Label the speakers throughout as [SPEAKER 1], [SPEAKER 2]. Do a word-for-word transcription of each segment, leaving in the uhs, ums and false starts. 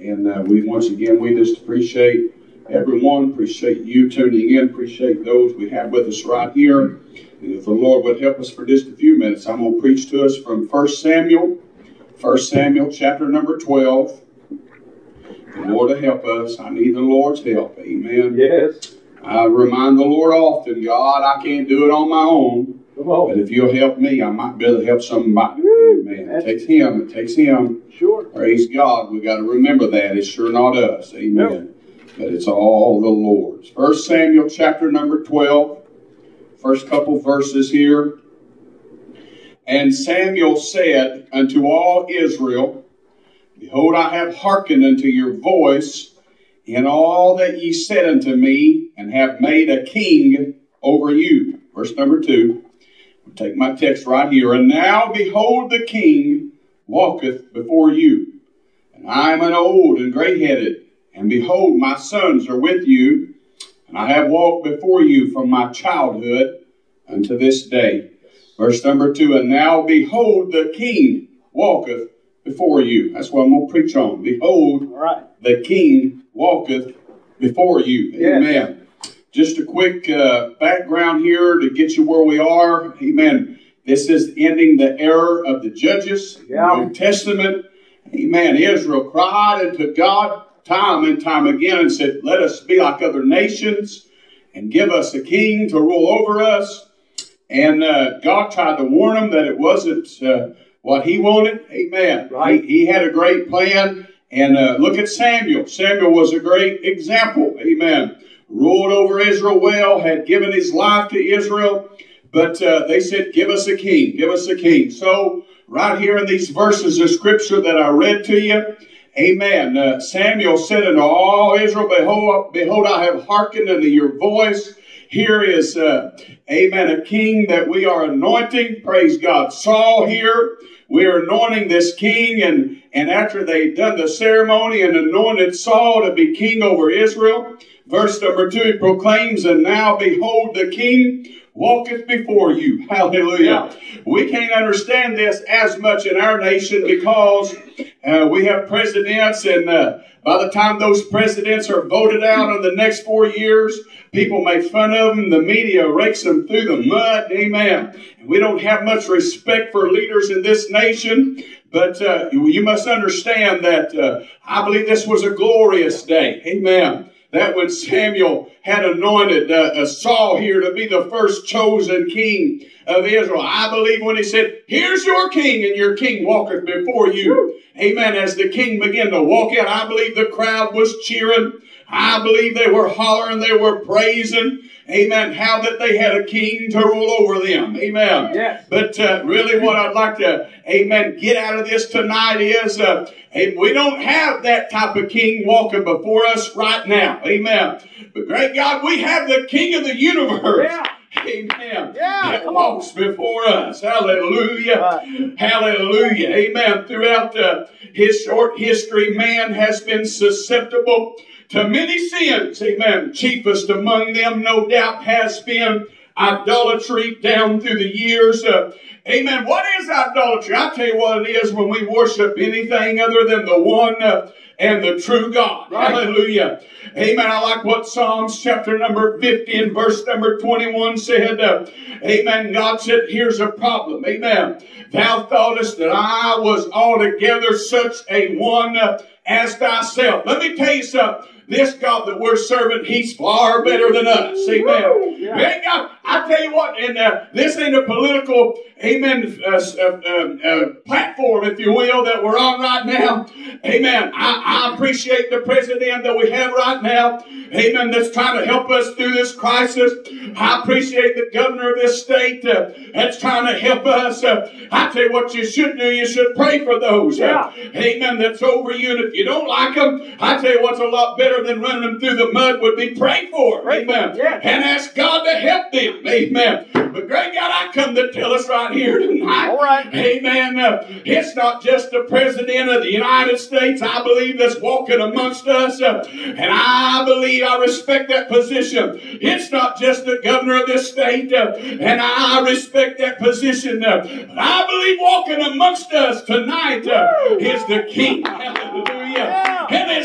[SPEAKER 1] And uh, we once again, we just appreciate everyone, appreciate you tuning in, appreciate those we have with us right here. And if the Lord would help us for just a few minutes, I'm going to preach to us from First Samuel, First Samuel chapter number twelve. The Lord will help us. I need the Lord's help. Amen.
[SPEAKER 2] Yes.
[SPEAKER 1] I remind the Lord often, God, I can't do it on my own.
[SPEAKER 2] Come on.
[SPEAKER 1] But if you'll help me, I might be able to help somebody. Amen. It takes Him. It takes Him.
[SPEAKER 2] Sure.
[SPEAKER 1] Praise God. We got to remember that. It's sure not us. Amen. No. But it's all the Lord's. First Samuel chapter number twelve. First couple verses here. And Samuel said unto all Israel, Behold, I have hearkened unto your voice in all that ye said unto me, and have made a king over you. Verse number two. I'll take my text right here. And now, behold, the king walketh before you. And I am an old and gray-headed. And behold, my sons are with you. And I have walked before you from my childhood unto this day. Verse number two. And now, behold, the king walketh before you. That's what I'm going to preach on. Behold, right. The king walketh before you. Yes. Amen. Just a quick uh, background here to get you where we are. Amen. This is ending the era of the judges, yeah. The Old Testament. Amen. Israel cried unto God time and time again and said, let us be like other nations and give us a king to rule over us. And uh, God tried to warn them that it wasn't uh, what He wanted. Amen. Right. He, he had a great plan. And uh, look at Samuel. Samuel was a great example. Amen. Ruled over Israel well, had given his life to Israel. But uh, they said, give us a king, give us a king. So right here in these verses of Scripture that I read to you, amen, uh, Samuel said unto all Israel, Behold, behold, I have hearkened unto your voice. Here is, uh, amen, a king that we are anointing. Praise God. Saul here. We are anointing this king. And, and after they'd done the ceremony and anointed Saul to be king over Israel, verse number two, he proclaims, and now behold, the king walketh before you. Hallelujah. Yeah. We can't understand this as much in our nation because uh, we have presidents, and uh, by the time those presidents are voted out in the next four years, people make fun of them. The media rakes them through the mud. Amen. And we don't have much respect for leaders in this nation. But uh, you must understand that uh, I believe this was a glorious day. Amen. That when Samuel had anointed uh, Saul here to be the first chosen king of Israel, I believe when he said, here's your king, and your king walketh before you. Amen. As the king began to walk in, I believe the crowd was cheering. I believe they were hollering, they were praising. Amen. How that they had a king to rule over them. Amen. Yes. But uh, really what I'd like to, amen, get out of this tonight is uh, we don't have that type of king walking before us right now. Amen. But great God, we have the King of the universe. Yeah. Amen. Yeah, that walks on. Before us. Hallelujah. Right. Hallelujah. Amen. Throughout uh, his short history, man has been susceptible to many sins. Amen. Chiefest among them, no doubt, has been idolatry down through the years. Uh, amen. What is idolatry? I'll tell you what it is when we worship anything other than the one uh, and the true God. Right. Hallelujah. Amen. I like what Psalms chapter number fifty and verse number twenty-one said. Uh, amen. God said, here's a problem. Amen. Thou thoughtest that I was altogether such a one uh, as thyself. Let me tell you something. This God that we're serving, He's far better than us. Amen. Yeah. Man, God, I tell you what, and uh, this ain't a political, amen, uh, uh, uh, platform, if you will, that we're on right now. Amen. I, I appreciate the president that we have right now. Amen. That's trying to help us through this crisis. I appreciate the governor of this state uh, that's trying to help us. Uh, I tell you what you should do. You should pray for those. Uh, yeah. Amen. That's over you. And if you don't like them, I tell you what's a lot better than running them through the mud would be pray for them. Amen. Yeah. And ask God to help them. Amen. But great God, I come to tell us right here tonight. All right. Amen. Uh, it's not just the president of the United States, I believe, that's walking amongst us. Uh, and I believe I respect that position. It's not just the governor of this state. Uh, and I respect that position. Uh, but I believe walking amongst us tonight uh, is the King. Hallelujah. Yeah. And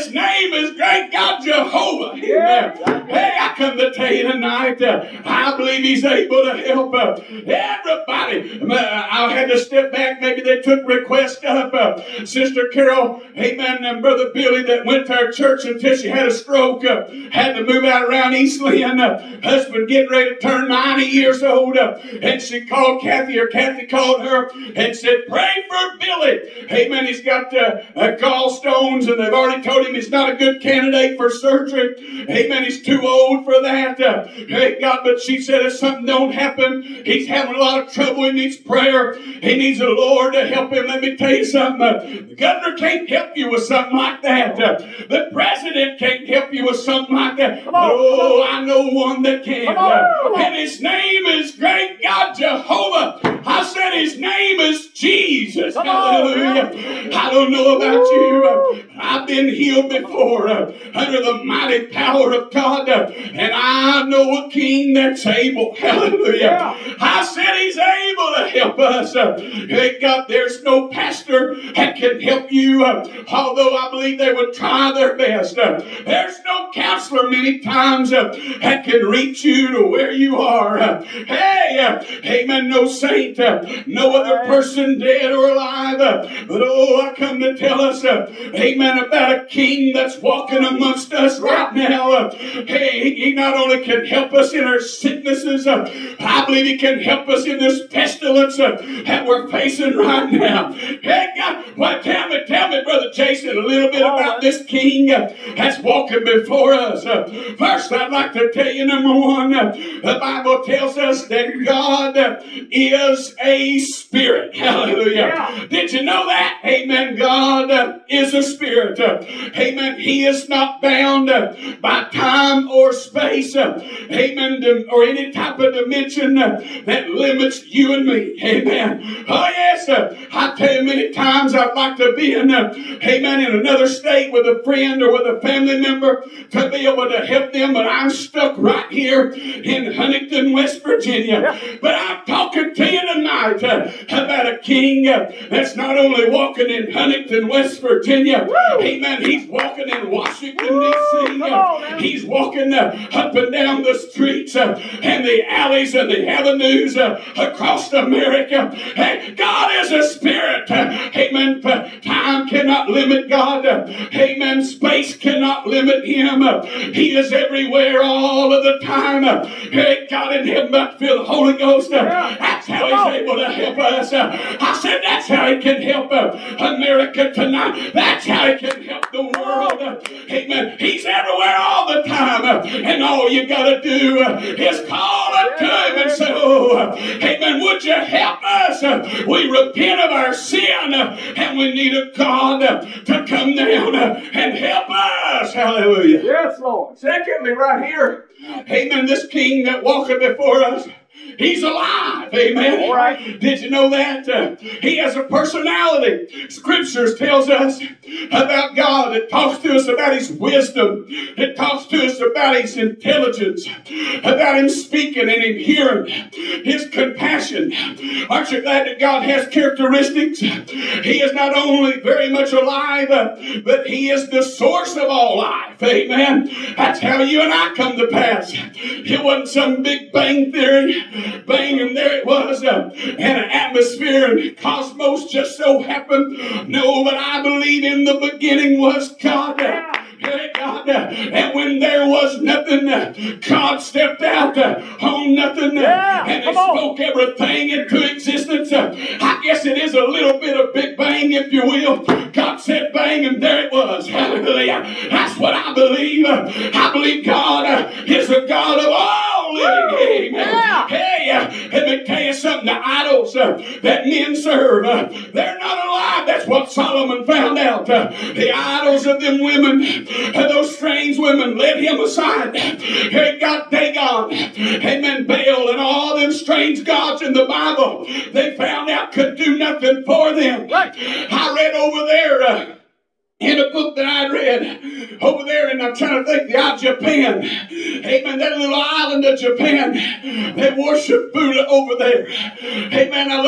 [SPEAKER 1] great God Jehovah. Amen. Hey, I come to tell you tonight, uh, I believe He's able to help uh, everybody. Uh, I had to step back. Maybe they took requests up. Uh, Sister Carol, amen, and Brother Billy that went to our church until she had a stroke, uh, had to move out around East Lynn. Uh, husband getting ready to turn ninety years old. Uh, and she called Kathy, or Kathy called her and said, pray for Billy. Amen. He's got uh, uh, gallstones, and they've already told him he's not a good candidate for surgery. Amen. He's too old for that. Uh, hey, God, but she said if something don't happen, he's having a lot of trouble. He needs prayer. He needs the Lord to help him. Let me tell you something. Uh, the governor can't help you with something like that. Uh, the president can't help you with something like that. But, oh, I know one that can. Uh, and his name is Great God Jehovah. I said his name is Jesus. Hallelujah. I don't know about you. Uh, I've been healed before uh, under the mighty power of God. Uh, and I know a king that's able. Hallelujah. I said he's able to help us. Uh, hey, God, there's no pastor that can help you. Uh, although I believe they would try their best. Uh, there's no counselor many times uh, that can reach you to where you are. Uh, hey, uh, amen, no saint, uh, no other person dead or alive. Uh, but oh, I come to tell us, uh, amen, about a king that's walking amongst us right now. Uh, hey, he not only can help us in our sicknesses, uh, I believe he can help us in this pestilence uh, that we're facing right now. Hey, God, well, tell me, tell me, Brother Jason, a little bit about this king uh, that's walking before us. Uh, first, I'd like to tell you, number one, uh, the Bible tells us that God uh, is a spirit. Hallelujah. Yeah. Did you know that? Amen. God uh, is a spirit. Uh, amen. He is not bound uh, by time or space. Uh, amen. Or any type of dimension uh, that limits you and me. Amen. Oh, yes. Uh, I tell you, many times I'd like to be in, uh, amen, in another state with a friend or with a family member to be able to help them, but I'm stuck right here in Huntington, West Virginia. Yeah. But I'm talking to you tonight uh, about a king uh, that's not only walking in Huntington, West Virginia. Woo! Amen. He's walking in Washington, D C Uh, he's walking uh, up and down the streets uh, and the alleys and the avenues uh, across America. Hey, God is a spirit. Uh, amen. Time cannot limit God. Uh, amen. Space cannot limit him. Uh, he is everywhere all of the time. Uh, hey, God in heaven, but feel the Holy Ghost. Uh, that's how he's able to help us. Uh, I said that's how he can help uh, America tonight. That's how he can help the world. Uh, amen. He's everywhere all the time. Uh, and all you got to do uh, is call unto him and say, oh, uh, amen, would you help us? Uh, we repent of our sin uh, and we need a God uh, to come down uh, and help us. Hallelujah.
[SPEAKER 2] Yes, Lord.
[SPEAKER 1] Secondly, right here, amen, this king that walketh before us, he's alive. Amen.
[SPEAKER 2] All right.
[SPEAKER 1] Did you know that? Uh, he has a personality. Scriptures tells us about God. It talks to us about his wisdom. It talks to us about his intelligence, about him speaking and him hearing, his compassion. Aren't you glad that God has characteristics? He is not only very much alive, uh, but he is the source of all life. Amen. That's how you and I come to pass. It wasn't some big bang theory. Bang, and there it was, uh, and an atmosphere and cosmos just so happened. No, but I believe in the beginning was God. Uh, God, uh, and when there was nothing, uh, God stepped out uh, on nothing uh,
[SPEAKER 2] yeah,
[SPEAKER 1] and he spoke everything into existence. Uh, I guess it is a little bit of Big Bang, if you will. God said bang, and there it was. Hallelujah. That's what I believe. Uh, I believe God uh, is a God of all living.
[SPEAKER 2] Yeah.
[SPEAKER 1] Hey, uh, let me tell you something. The idols uh, that men serve, uh, they're not alive. That's what Solomon found out. Uh, the idols of them women, uh, those strange women, led him aside. He got Dagon, amen, Baal, and all them strange gods in the Bible. They found out could do nothing for them.
[SPEAKER 2] Right.
[SPEAKER 1] I read over there. Uh, In a book that I read over there, and I'm trying to think, the Isle of Japan. Amen. That little island of Japan, they worship Buddha over there. Amen. I love telling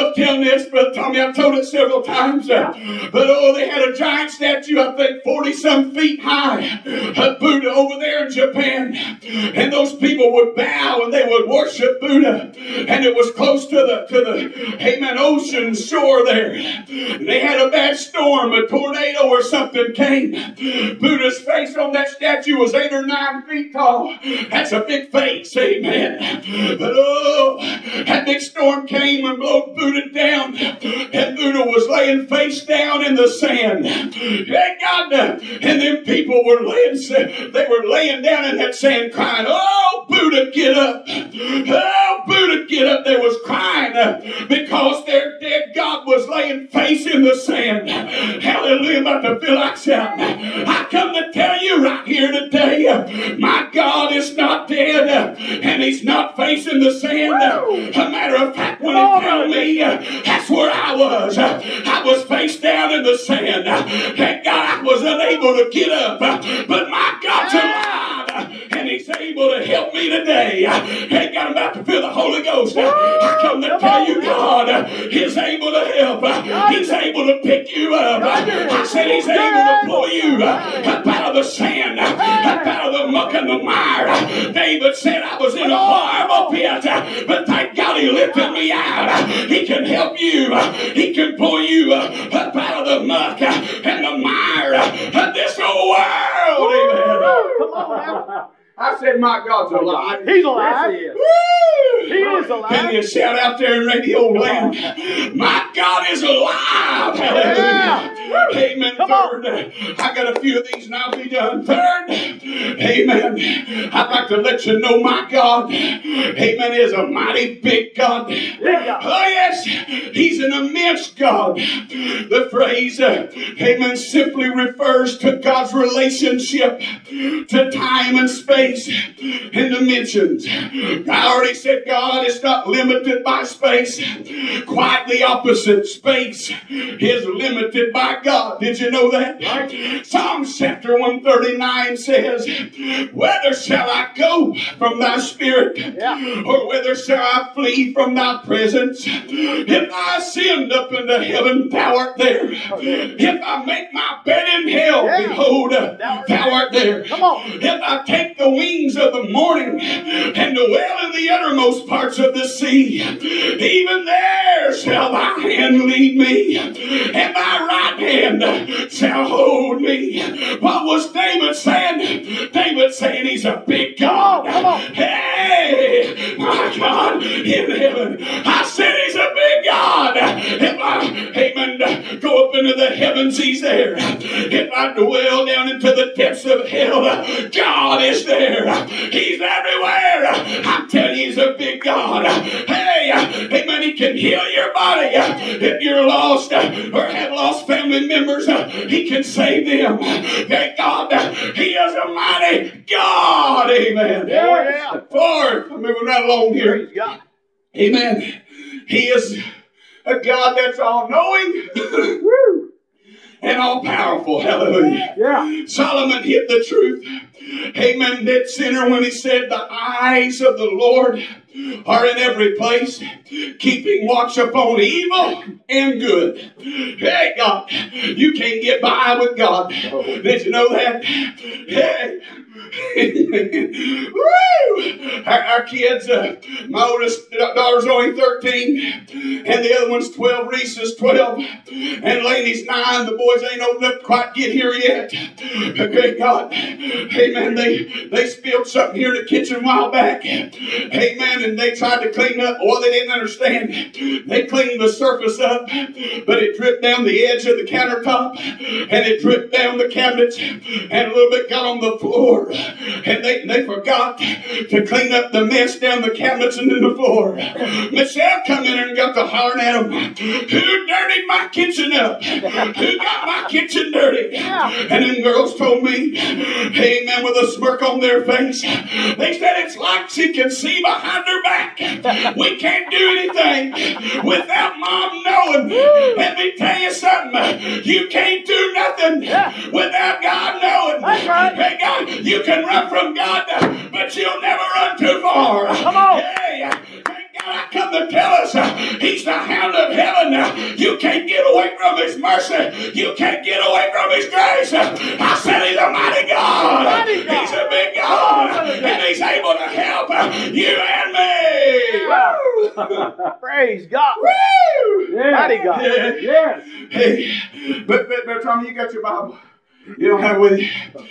[SPEAKER 1] this, Brother Tommy. I've told it several times. Uh, but oh, they had a giant statue, I think forty-some feet high, of Buddha over there in Japan. And those people would bow and they would worship Buddha. And it was close to the, to the amen, ocean shore there. They had a bad storm, a tornado or something came. Buddha's face on that statue was eight or nine feet tall. That's a big face, amen. But oh, that big storm came and blew Buddha down. And Buddha was laying face down in the sand. Thank God. And then people were laying, they were laying down in that sand crying, oh, Buddha, get up. Oh, Buddha, get up. They was crying because their dead God was laying face in the sand. Hallelujah. I'm about to feel like shouting. I come to tell you right here today, my God is not dead and he's not facing the sand. A matter of fact, when he found me, that's where I was. I was face down in the sand. Thank God I was unable to get up, but my God's alive and he's able to help me today. Thank God I'm about to feel the Holy Ghost. I come to tell you God is able to help. He's able to pick you up. I said he's able to pull you up out of the sand, up out of the muck and the mire. David said I was in a horrible pit, but thank God he lifted me out. He can help you. He can pull you up out of the muck and the mire of this old world. Amen.
[SPEAKER 2] Come on now.
[SPEAKER 1] I said, my God's alive.
[SPEAKER 2] He's alive.
[SPEAKER 1] Yes, he is.
[SPEAKER 2] Woo! He is alive.
[SPEAKER 1] Can you shout out there in radio land? My God is alive. Hallelujah. Yeah. Amen.
[SPEAKER 2] Come
[SPEAKER 1] Third,
[SPEAKER 2] on.
[SPEAKER 1] I got a few of these and I'll be done. Third, amen. I'd like to let you know my God, amen, is a mighty big God.
[SPEAKER 2] Big God.
[SPEAKER 1] Oh, yes. He's an immense God. The phrase, uh, amen, simply refers to God's relationship to time and space and dimensions. I already said God is not limited by space. Quite the opposite. Space is limited by God. Did you know that? Right. Psalms chapter one thirty-nine says, whether shall I go from thy spirit, yeah, or whether shall I flee from thy presence? If I ascend up into heaven, thou art there. If I make my bed in hell, yeah, behold, thou art there.
[SPEAKER 2] Come on.
[SPEAKER 1] If I take the wings of the morning and dwell in the uttermost parts of the sea, even there shall thy hand lead me, and thy right hand shall hold me. What was David saying? David saying he's a big God.
[SPEAKER 2] Come on, come on.
[SPEAKER 1] Hey, my God in heaven. I said he's a big God. If I, amen, go up into the heavens, he's there. If I dwell down into the depths of hell, God is there. He's everywhere. I'm telling you, he's a big God. Hey, amen, he can heal your body. If you're lost or have lost family members, he can save them. Thank God, he is a mighty God. Amen.
[SPEAKER 2] Yeah.
[SPEAKER 1] Fourth, I'm moving right along here. Amen. He is a God that's all-knowing and all-powerful. Hallelujah.
[SPEAKER 2] Yeah.
[SPEAKER 1] Solomon hit the truth. Amen. Dead sinner when he said the eyes of the Lord are in every place, keeping watch upon evil and good. Hey, God, you can't get by with God. Did you know that? Hey. Woo! Our, our kids, uh, my oldest daughter's only thirteen, and the other one's twelve. Reese is twelve, and Laney's nine. The boys ain't old enough to quite get here yet. Great God, amen. They they spilled something here in the kitchen a while back, amen. And they tried to clean up. Well, they didn't understand. They cleaned the surface up, but it dripped down the edge of the countertop, and it dripped down the cabinets, and a little bit got on the floor. And they, they forgot to clean up the mess down the cabinets and in the floor. Michelle come in and got to hollering at them. Who dirtied my kitchen up? Who got my kitchen dirty? And them girls told me, amen, with a smirk on their face, they said it's like she can see behind her back. We can't do anything without Mom knowing. Let me tell you something. You can't do nothing without God knowing.
[SPEAKER 2] That's right.
[SPEAKER 1] Hey, God, you can run from God, but you'll never run too far.
[SPEAKER 2] Come on.
[SPEAKER 1] Hey, thank God I come to tell us uh, he's the hound of heaven. Uh, from His mercy. You can't get away from His grace. I said He's a mighty God.
[SPEAKER 2] Mighty God.
[SPEAKER 1] He's a big God. And He's able to help you and me. Woo!
[SPEAKER 2] Praise God.
[SPEAKER 1] Woo!
[SPEAKER 2] Yeah. Mighty God.
[SPEAKER 1] Yeah.
[SPEAKER 2] Yes.
[SPEAKER 1] Hey, but, but, but Tommy, you got your Bible. You don't have it with you.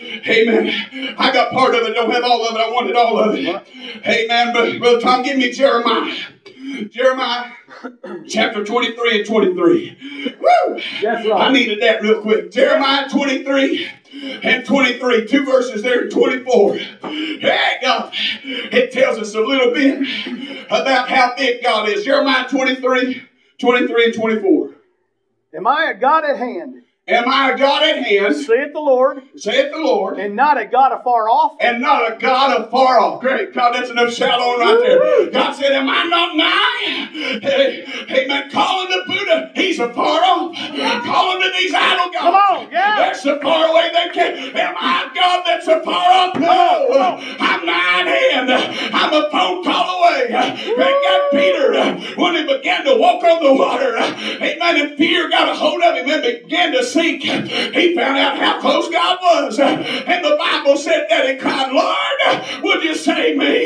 [SPEAKER 1] Amen. I got part of it, don't have all of it. I wanted all of it. Amen. But Brother Tom, give me Jeremiah. Jeremiah chapter twenty-three and twenty-three. Woo!
[SPEAKER 2] Yes, Lord.
[SPEAKER 1] I needed that real quick. Jeremiah twenty-three and twenty-three. Two verses there in twenty-four. Hey, God. It tells us a little bit about how big God is. Jeremiah twenty-three, twenty-three and twenty-four.
[SPEAKER 2] Am I a God at hand?
[SPEAKER 1] Am I a God at hand,
[SPEAKER 2] saith the Lord,
[SPEAKER 1] saith the Lord,
[SPEAKER 2] and not a God afar off?
[SPEAKER 1] and not a God afar off. Great God, that's enough shout on right there. God said, am I not nigh? Hey, amen. Calling the Buddha, he's afar off. Calling to these idol gods,
[SPEAKER 2] Come on, yeah.
[SPEAKER 1] they're so far away they can't. Am I a God that's afar off? No, I'm nigh at hand. I'm a phone call away. Great God, Peter, when he began to walk on the water, amen, and fear got a hold of him and began to sink. He found out how close God was. And the Bible said that he cried, Lord, would you save me?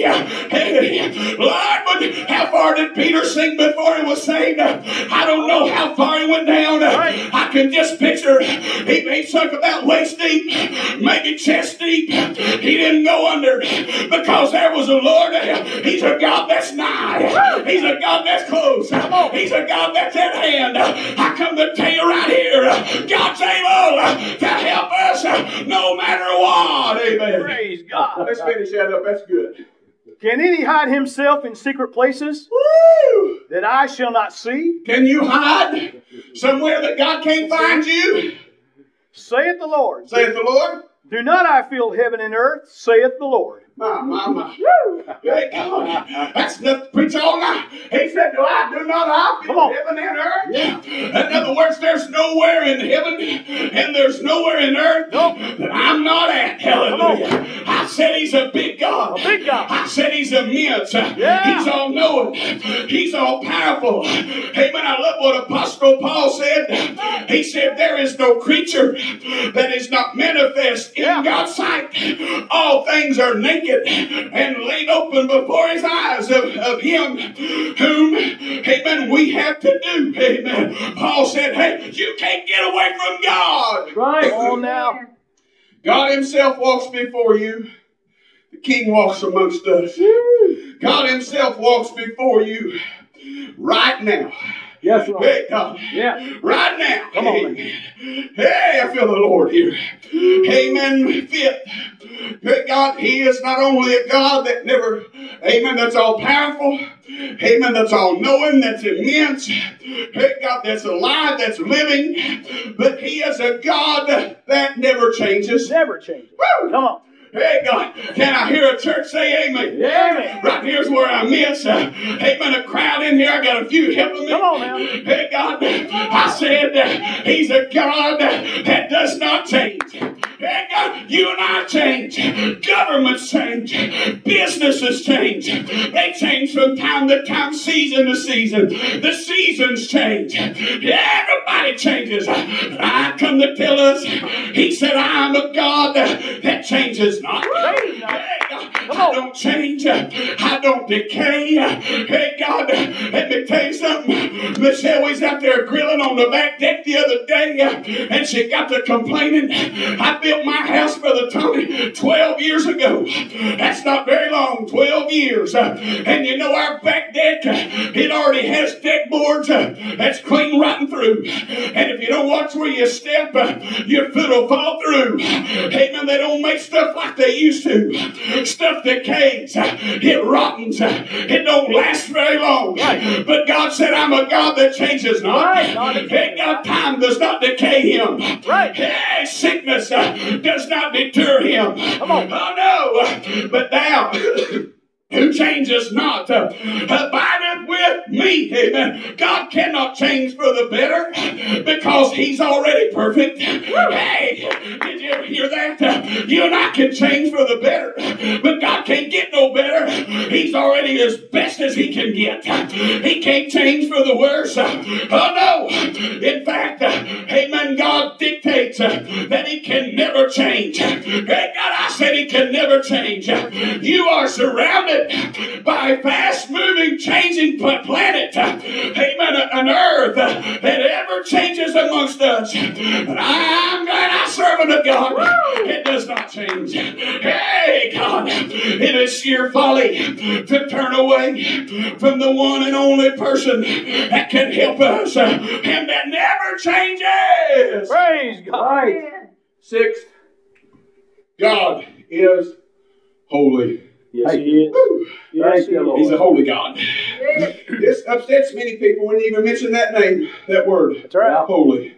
[SPEAKER 1] Hey, Lord, would, how far did Peter sink before he was saved? I don't know how far he went down. I can just picture he, he sunk about waist deep, maybe chest deep. He didn't go under because there was a Lord. He's a God that's nigh. He's a God that's close. He's a God that's at hand. I come to tell you right here, God's able to help us no matter what. Amen.
[SPEAKER 2] Praise God.
[SPEAKER 1] Let's finish that up. That's good.
[SPEAKER 2] Can any hide himself in secret places
[SPEAKER 1] Woo!
[SPEAKER 2] that I shall not see?
[SPEAKER 1] Can you hide somewhere that God can't find you?
[SPEAKER 2] Saith the Lord.
[SPEAKER 1] Saith the Lord.
[SPEAKER 2] Do not I fill heaven and earth, saith the Lord.
[SPEAKER 1] My, my, my. Hey, God. That's enough to preach all night. He said, do I, do not I
[SPEAKER 2] Come
[SPEAKER 1] feel
[SPEAKER 2] on.
[SPEAKER 1] heaven and earth? Yeah. In other words, there's nowhere in heaven and there's nowhere in earth
[SPEAKER 2] Nope.
[SPEAKER 1] that I'm not at. Hallelujah. I said He's a big God.
[SPEAKER 2] A big God.
[SPEAKER 1] I said He's immense.
[SPEAKER 2] Yeah.
[SPEAKER 1] He's all knowing. He's all powerful. Amen. I love what Apostle Paul said. He said, there is no creature that is not manifest in
[SPEAKER 2] Yeah.
[SPEAKER 1] God's sight. All things are naked and laid open before His eyes of, of Him whom, amen, we have to do. Amen. Paul said, hey, you can't get away from God.
[SPEAKER 2] Right. On now.
[SPEAKER 1] God Himself walks before you. The King walks amongst us. God Himself walks before you right now.
[SPEAKER 2] Yes, Lord.
[SPEAKER 1] Hey, God.
[SPEAKER 2] Yeah.
[SPEAKER 1] Right now.
[SPEAKER 2] Come on.
[SPEAKER 1] Amen. Hey, I feel the Lord here. Amen. Fifth. Good God, He is not only a God that never, amen, that's all powerful. Amen, that's all knowing, that's immense. Hey, God, that's alive, that's living. But He is a God that never changes.
[SPEAKER 2] Never change.
[SPEAKER 1] Woo!
[SPEAKER 2] Come on.
[SPEAKER 1] Hey, God, can I hear a church say amen?
[SPEAKER 2] Amen.
[SPEAKER 1] Right here's where I miss. Uh, amen. A crowd in here. I got a few helping me.
[SPEAKER 2] Come on now.
[SPEAKER 1] Hey, God, I said uh, He's a God that does not change. Hey, God, you and I change. Governments change. Businesses change. They change from time to time, season to season. The seasons change. Everybody changes. I come to tell us, He said, I'm a God that changes not. Hey, God, I don't change. I don't decay. Hey, God, let me tell you something. Michelle was out there grilling on the back deck the other day, and she got to complaining. I built my house, Brother Tony, twelve years ago. That's not very long, twelve years. And you know our back deck, it already has deck boards that's clean rotten through. And if you don't watch where you step, your foot will fall through. Amen. They don't make stuff like they used to. Stuff decays. It rottens. It don't last very long.
[SPEAKER 2] Right.
[SPEAKER 1] But God said, I'm a God that changes not.
[SPEAKER 2] Right.
[SPEAKER 1] Hey, God, time does not decay Him.
[SPEAKER 2] Right.
[SPEAKER 1] Hey, sickness uh, does not deter Him.
[SPEAKER 2] Come on.
[SPEAKER 1] Oh, no. But now, who changes not, uh, abideth with me. Amen. God cannot change for the better because He's already perfect. Hey, did you ever hear that? Uh, you and I can change for the better, but God can't get no better. He's already as best as He can get. He can't change for the worse. Oh no. In fact, uh, amen, God dictates uh, that He can never change. Great God, I said He can never change. You are surrounded by a fast-moving, changing planet. Amen. An earth that ever changes amongst us. And I'm glad I serve a God. It does not change. Hey, God, it is sheer folly to turn away from the one and only person that can help us and that never changes.
[SPEAKER 2] Praise God.
[SPEAKER 1] Right. Sixth, God is holy.
[SPEAKER 2] Yes, He is.
[SPEAKER 1] Woo.
[SPEAKER 2] Yes, He is.
[SPEAKER 1] He's a holy God. This upsets many people when you even mention that name, that word.
[SPEAKER 2] That's right.
[SPEAKER 1] Holy.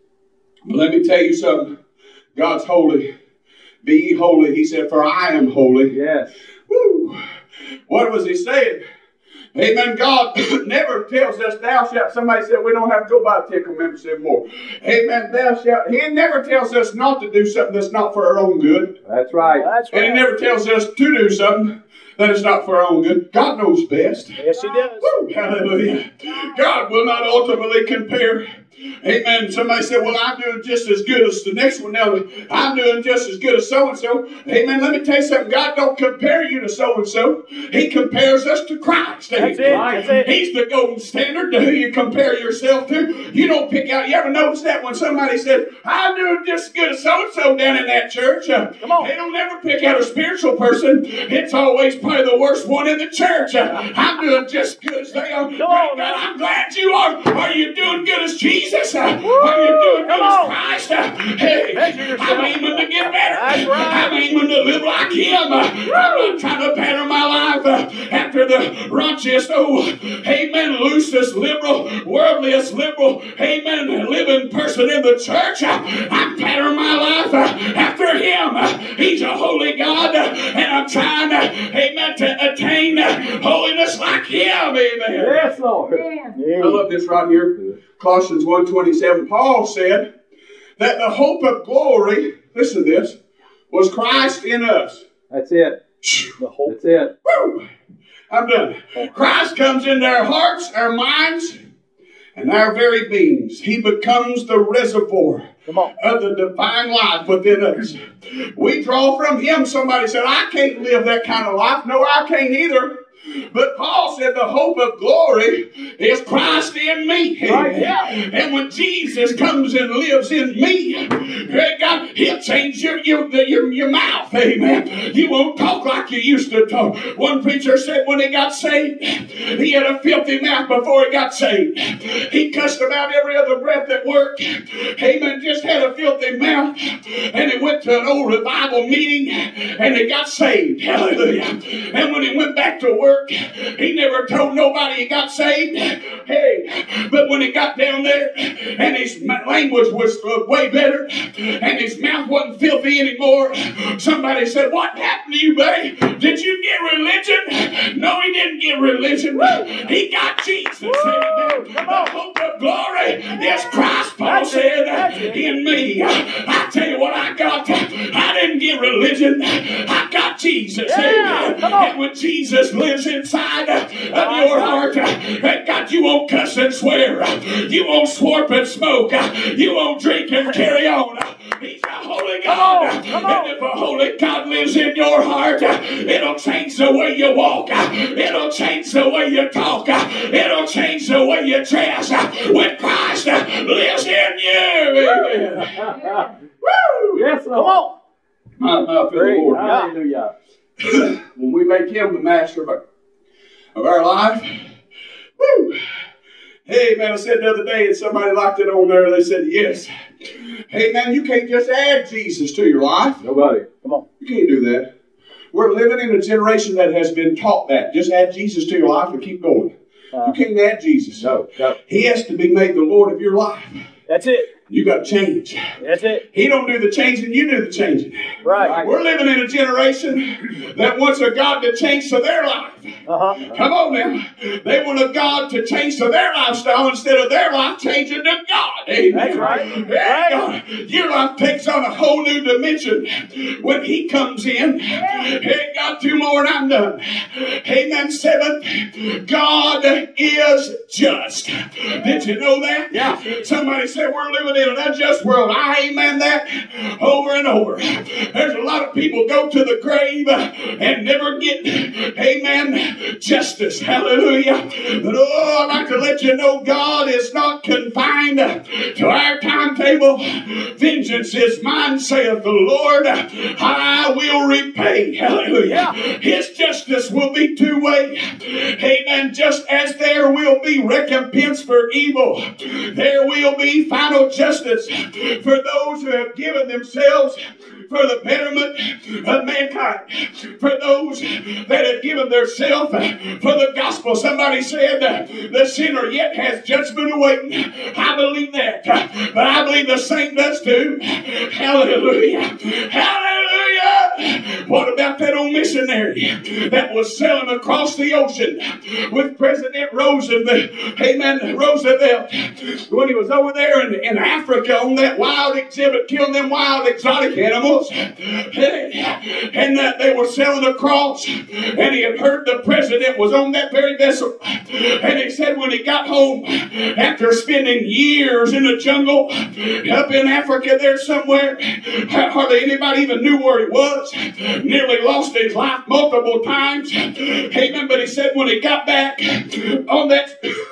[SPEAKER 1] But let me tell you something. God's holy. Be ye holy. He said, for I am holy.
[SPEAKER 2] Yes.
[SPEAKER 1] Woo. What was He saying? Amen. God never tells us, thou shalt. Somebody said we don't have to go by the Ten Commandments anymore. Amen. Thou shalt. He never tells us not to do something that's not for our own good.
[SPEAKER 2] That's right. That's right.
[SPEAKER 1] And He never tells us to do something that is not for our own good. God knows best.
[SPEAKER 2] Yes, He does.
[SPEAKER 1] Woo, hallelujah. God will not ultimately compare. Amen. Somebody said, well, I'm doing just as good as the next one. Now, I'm doing just as good as so-and-so. Amen. Let me tell you something. God don't compare you to so-and-so. He compares us to Christ.
[SPEAKER 2] That's it. That's it.
[SPEAKER 1] He's the golden standard to who you compare yourself to. You don't pick out. You ever notice that when somebody says, I'm doing just as good as so-and-so down in that church? Uh,
[SPEAKER 2] Come on.
[SPEAKER 1] They don't ever pick out a spiritual person. It's always probably the worst one in the church. Uh, I'm doing just as good as they are.
[SPEAKER 2] Come on,
[SPEAKER 1] God, I'm glad you are. Are you doing good as Jesus? Uh,
[SPEAKER 2] Woo,
[SPEAKER 1] are you doing good
[SPEAKER 2] come
[SPEAKER 1] as
[SPEAKER 2] on.
[SPEAKER 1] Christ? Uh, hey, I'm aiming to get better.
[SPEAKER 2] That's right.
[SPEAKER 1] I'm aiming to live like Him. Uh, I'm not trying to pattern my life uh, after the raunchiest, oh, amen, loosest liberal, worldliest liberal, amen, living person in the church. Uh, I'm patterning my life uh, after Him. Uh, He's a holy God, uh, and I'm trying, uh, amen, to attain uh, holiness like Him. Amen.
[SPEAKER 2] Yes, Lord.
[SPEAKER 1] I love this right here. Colossians one twenty-seven. Paul said that the hope of glory, listen to this, was Christ in us.
[SPEAKER 2] That's it. The hope. That's it.
[SPEAKER 1] Woo! I'm done. Christ comes into our hearts, our minds, and our very beings. He becomes the reservoir of the divine life within us. We draw from Him. Somebody said, I can't live that kind of life. No, I can't either. But Paul said the hope of glory is Christ in me.
[SPEAKER 2] Right, yeah.
[SPEAKER 1] And when Jesus comes and lives in me, great God, He'll change your, your, your, your mouth. Amen. You won't talk like you used to talk. One preacher said when he got saved, he had a filthy mouth before he got saved. He cussed about every other breath at work. Amen. Just had a filthy mouth. And he went to an old revival meeting and he got saved. Hallelujah. And when he went back to work, he never told nobody he got saved. Hey, but when he got down there and his language was way better and his mouth wasn't filthy anymore, somebody said, what happened to you, buddy? Did you get religion? No, he didn't get religion. He got Jesus. Amen. The hope of glory is Christ, Paul said, in me. I tell you what I got. I didn't get religion. I got Jesus. Amen. And when Jesus lives inside of your heart, God, you won't cuss and swear. You won't swarp and smoke. You won't drink and carry on. He's a holy God. Come on, come on. And if a holy God lives in your heart, it'll change the way you walk. It'll change the way you talk. It'll change the way you dress. When Christ lives in you. Amen. Woo!
[SPEAKER 2] Yes, Lord. Come on.
[SPEAKER 1] I, I feel the Lord.
[SPEAKER 2] Hallelujah.
[SPEAKER 1] When we make Him the master of our, of our life. Woo! Hey, man, I said the other day, and somebody liked it on there. They said, yes. Hey, man, you can't just add Jesus to your life.
[SPEAKER 2] Nobody. Come on.
[SPEAKER 1] You can't do that. We're living in a generation that has been taught that. Just add Jesus to your life and keep going. Uh, you can't add Jesus.
[SPEAKER 2] No, no.
[SPEAKER 1] He has to be made the Lord of your life.
[SPEAKER 2] That's it.
[SPEAKER 1] You got to change.
[SPEAKER 2] That's it.
[SPEAKER 1] He don't do the changing, you do the changing.
[SPEAKER 2] Right.
[SPEAKER 1] We're living in a generation that wants a God to change to their life.
[SPEAKER 2] Uh-huh.
[SPEAKER 1] Come on now. They want a God to change to their lifestyle instead of their life changing to God. Amen.
[SPEAKER 2] That's right.
[SPEAKER 1] Hey, God, your life takes on a whole new dimension when He comes in. Hey, God, two more and I'm done. Amen. Seventh, God is just. Did you know that?
[SPEAKER 2] Yeah.
[SPEAKER 1] Somebody said we're living in an unjust world. I amen that over and over. There's a lot of people go to the grave and never get, amen, justice. Hallelujah. But oh, I'd like to let you know God is not confined to our timetable. Vengeance is mine, saith the Lord. I will repay. Hallelujah. His justice will be two-way. Amen. Just as there will be recompense for evil, there will be final justice for those who have given themselves for the betterment of mankind, for those that have given themselves for the gospel. Somebody said the sinner yet has judgment awaiting. I believe that, but I believe the saint does too. Hallelujah. Hallelujah. What about that old missionary that was sailing across the ocean with President Roosevelt? Amen. Roosevelt, when he was over there in, in Africa on that wild exhibit, killing them wild exotic animals. And that they were sailing across, and he had heard the president was on that very vessel. And he said when he got home, after spending years in the jungle, up in Africa there somewhere, hardly anybody even knew where he was, nearly lost his life multiple times. Amen. But he said when he got back on that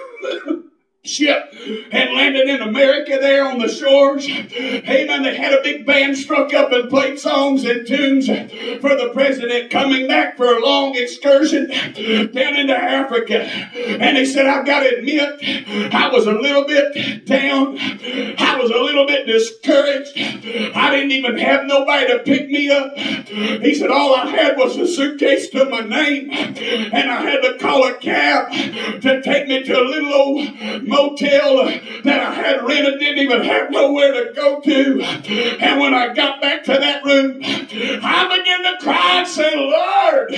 [SPEAKER 1] ship and landed in America there on the shores, amen, they had a big band struck up and played songs and tunes for the president coming back for a long excursion down into Africa. And he said, I've got to admit, I was a little bit down. I was a little bit discouraged. I didn't even have nobody to pick me up. He said, all I had was a suitcase to my name, and I had to call a cab to take me to a little old motel that I had rented, didn't even have nowhere to go to. And when I got back to that room, I began to cry and say, Lord,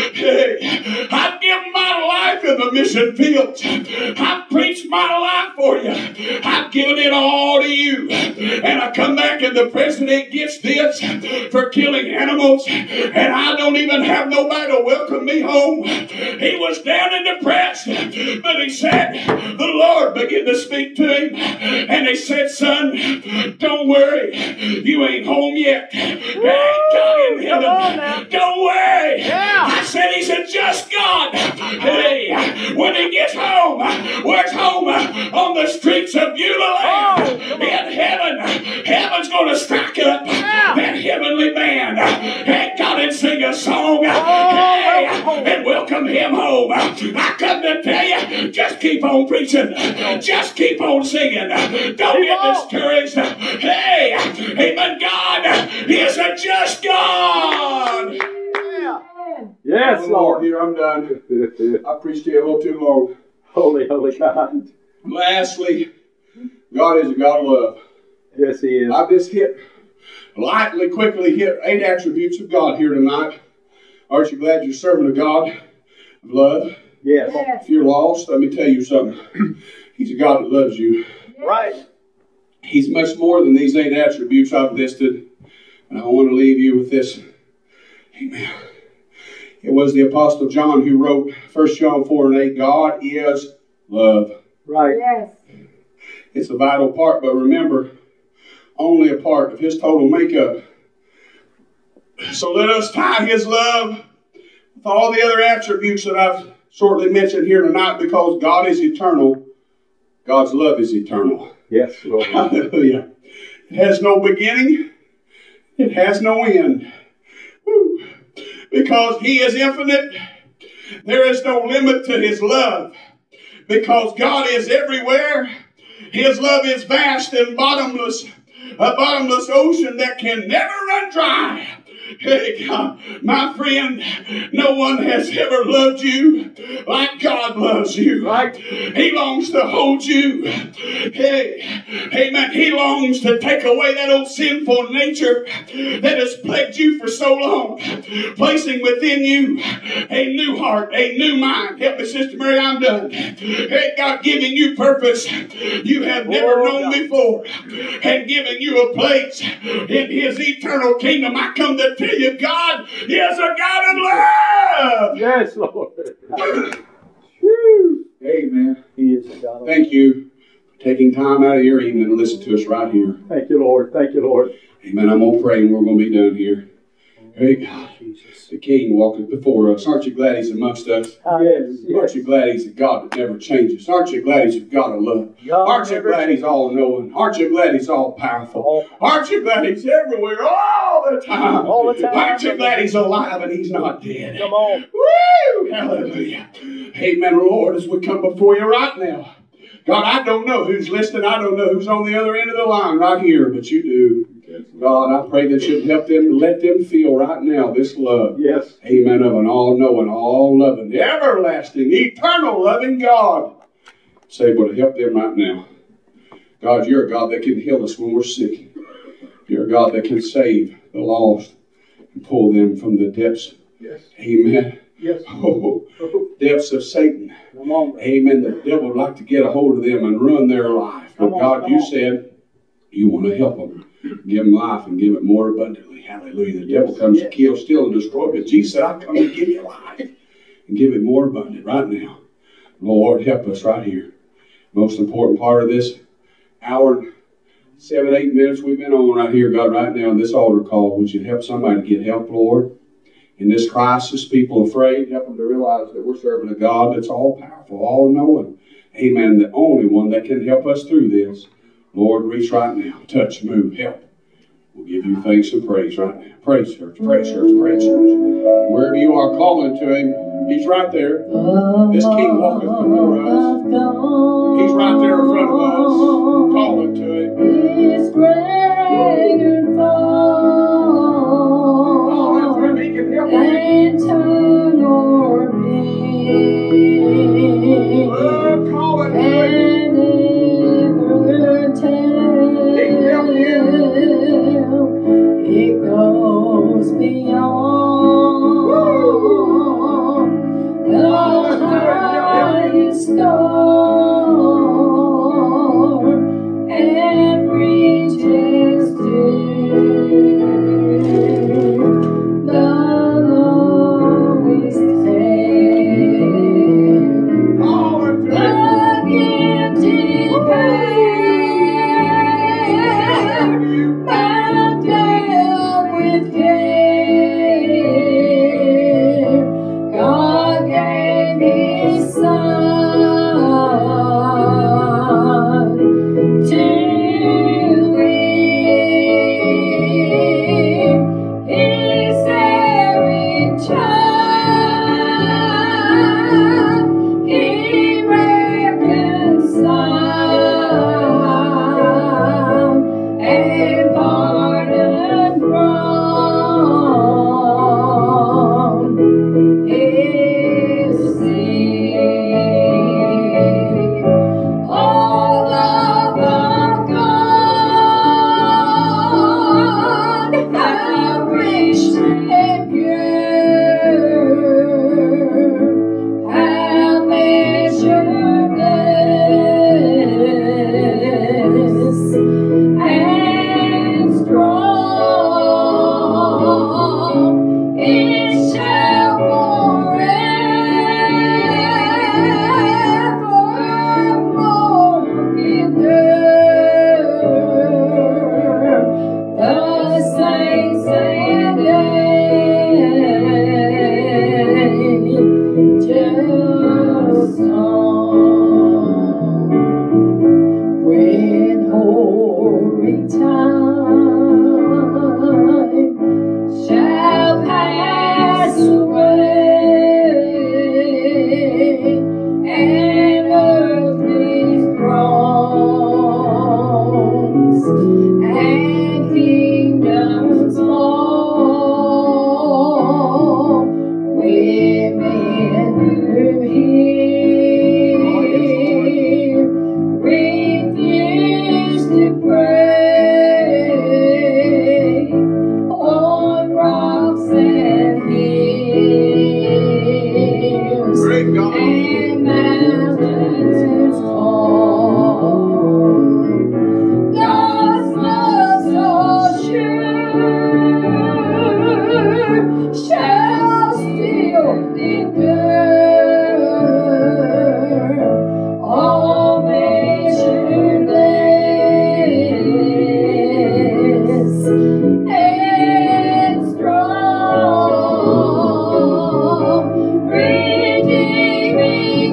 [SPEAKER 1] hey, I've given my life in the mission fields. I've preached my life for you. I've given it all to you. And I come back and the president gets this for killing animals, and I don't even have nobody to welcome me home. He was down and depressed, but he said, the Lord began to speak to him, and he said, son, don't worry, you ain't home yet. I ain't got in heaven. Don't worry.
[SPEAKER 2] Yeah.
[SPEAKER 1] I said he's a just God. Hey, when he gets home, where's home? On the streets of Beulah land.
[SPEAKER 2] Oh,
[SPEAKER 1] in heaven. Heaven's going to strike up
[SPEAKER 2] yeah.
[SPEAKER 1] that heavenly band and God and sing a song.
[SPEAKER 2] Oh,
[SPEAKER 1] hey,
[SPEAKER 2] oh.
[SPEAKER 1] and welcome him home. I come to tell you, just keep on preaching. Just keep on singing. Don't get discouraged. Hey, amen. God is a just God.
[SPEAKER 2] Yeah. Yes,
[SPEAKER 1] Oh,
[SPEAKER 2] Lord.
[SPEAKER 1] Here, I'm done. I preached to you a little too long.
[SPEAKER 2] Holy, holy God.
[SPEAKER 1] Lastly, God is a God of love.
[SPEAKER 2] Yes, He is.
[SPEAKER 1] I've just hit, lightly, quickly hit eight attributes of God here tonight. Aren't you glad you're serving a God of love?
[SPEAKER 2] Yes.
[SPEAKER 1] If you're lost, let me tell you something. He's a God that loves you.
[SPEAKER 2] Right.
[SPEAKER 1] He's much more than these eight attributes I've listed. And I want to leave you with this. Amen. It was the Apostle John who wrote First John four and eight, God is love.
[SPEAKER 2] Right.
[SPEAKER 3] Yes.
[SPEAKER 1] It's a vital part, but remember, only a part of His total makeup. So let us tie His love with all the other attributes that I've shortly mentioned here tonight, because God is eternal. God's love is eternal.
[SPEAKER 2] Yes, Lord.
[SPEAKER 1] Hallelujah. It has no beginning. It has no end. Woo. Because He is infinite, there is no limit to His love. Because God is everywhere, His love is vast and bottomless, a bottomless ocean that can never run dry. Hey, God, my friend, no one has ever loved you like God loves you.
[SPEAKER 2] Right.
[SPEAKER 1] He longs to hold you. Hey, amen. He longs to take away that old sinful nature that has plagued you for so long, placing within you a new heart, a new mind. Help me, Sister Mary, I'm done. Hey, God, giving you purpose you have never
[SPEAKER 2] Oh,
[SPEAKER 1] known
[SPEAKER 2] God.
[SPEAKER 1] before, and giving you a place in His eternal kingdom. I come to tell you, God is a God of love.
[SPEAKER 2] Yes, Lord. Whew.
[SPEAKER 1] Amen.
[SPEAKER 2] He is a God of
[SPEAKER 1] Thank you for taking time out of your evening to listen to us right here.
[SPEAKER 2] Thank you, Lord. Thank you, Lord.
[SPEAKER 1] Amen. I'm going to pray and we're going to be done here. Hey, God, the King walking before us. Aren't you glad He's amongst us?
[SPEAKER 2] Yes,
[SPEAKER 1] Aren't you glad He's a God that never changes? Aren't you glad He's a God of love?
[SPEAKER 2] God
[SPEAKER 1] Aren't you
[SPEAKER 2] never
[SPEAKER 1] glad He's all-knowing? Aren't you glad He's all-powerful?
[SPEAKER 2] All-
[SPEAKER 1] Aren't you glad He's everywhere all the time?
[SPEAKER 2] All the time.
[SPEAKER 1] Aren't you glad He's alive and He's not dead?
[SPEAKER 2] Come on.
[SPEAKER 1] Woo! Hallelujah. Amen, Lord, as we come before you right now. God, I don't know who's listening. I don't know who's on the other end of the line right here, but you do. God, I pray that you'd help them, let them feel right now this love.
[SPEAKER 2] Yes.
[SPEAKER 1] Amen, of an all-knowing, all-loving, everlasting, eternal loving God. Say, but help them right now. God, you're a God that can heal us when we're sick. You're a God that can save the lost and pull them from the depths.
[SPEAKER 2] Yes.
[SPEAKER 1] Amen.
[SPEAKER 2] Yes.
[SPEAKER 1] Oh, depths of Satan.
[SPEAKER 2] Come on.
[SPEAKER 1] Amen. The devil would like to get a hold of them and ruin their life. But
[SPEAKER 2] Come on,
[SPEAKER 1] God,
[SPEAKER 2] come
[SPEAKER 1] you
[SPEAKER 2] on.
[SPEAKER 1] said you want to help them. Give them life and give it more abundantly. Hallelujah. The devil comes
[SPEAKER 2] Yes.
[SPEAKER 1] to kill, steal, and destroy. But Jesus said, I come to give you life and give it more abundant right now. Lord, help us right here. Most important part of this hour and seven, eight minutes we've been on right here, God, right now in this altar call. Would you help somebody get help, Lord? In this crisis, people afraid, help them to realize that we're serving a God that's all-powerful, all-knowing. Amen. The only one that can help us through this. Lord, reach right now. Touch, move, help. We'll give you thanks and praise right now. Praise church, praise church, praise church. Wherever you are calling to Him, He's right there. This King walketh before us. He's right there in front of us, calling to Him.
[SPEAKER 3] His great and
[SPEAKER 1] Calling to Him, He can help you.
[SPEAKER 3] and turn your pain.
[SPEAKER 1] Oh, calling to Him.
[SPEAKER 3] And ever tell
[SPEAKER 1] He can help you.
[SPEAKER 3] it goes beyond the highest storm and reaches to the lowest vale.
[SPEAKER 1] Calling to Him.
[SPEAKER 3] The gifted pair, bound down with care, God gave His Son to redeem His erring child. He reconciled and pardoned from His sin. Oh, love of God, how rich and pure, shall still endure. All measureless and strong, redeeming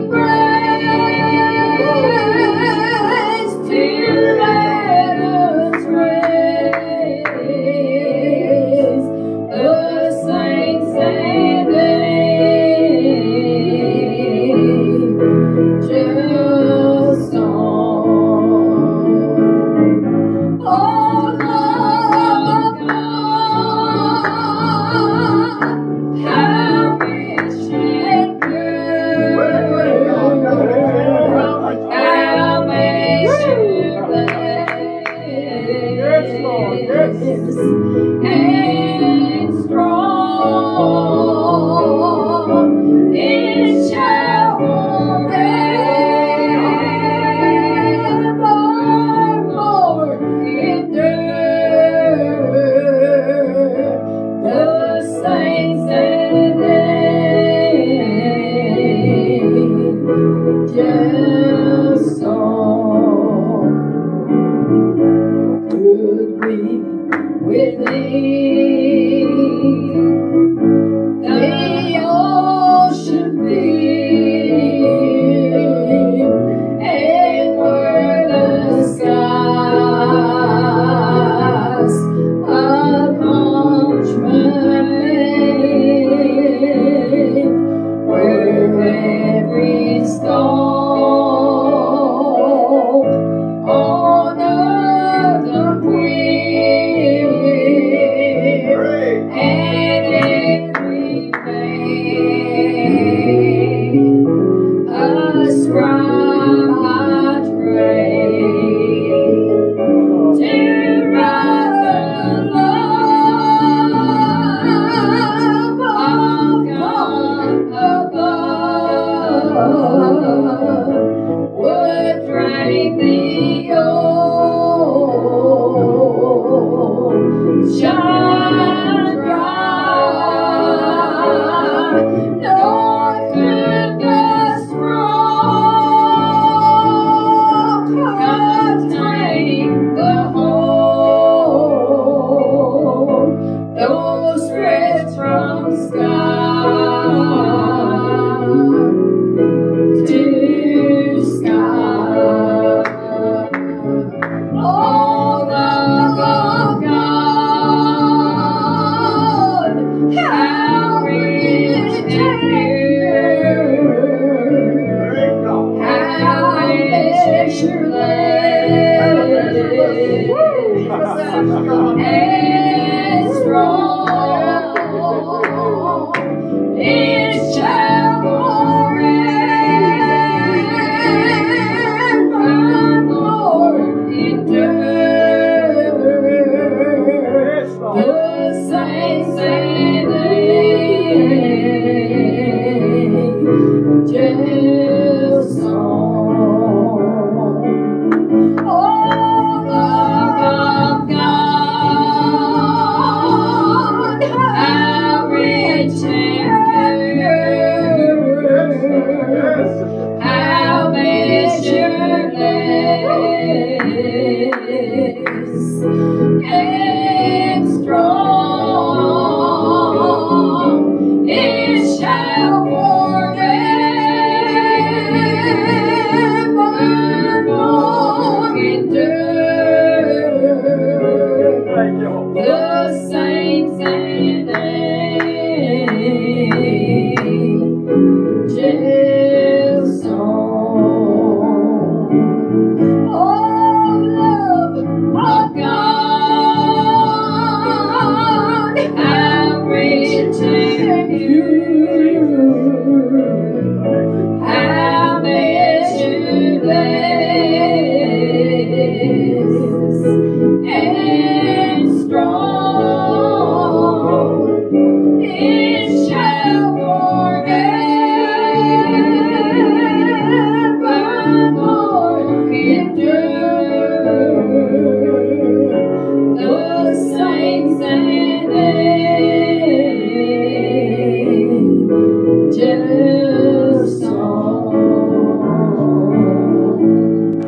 [SPEAKER 3] grace to let us raise the saints and angels song. Oh, love of God, how rich and good, how measureless and strong, it shall forevermore endure. The saints and angels song. Could we with thee the ocean fill, and were the skies a parchment made, where every stalk on earth appear, and every vein ascribe God's praise to rather love of God above would drink the ocean dry, nor could the straw contain the whole, though stretched from sky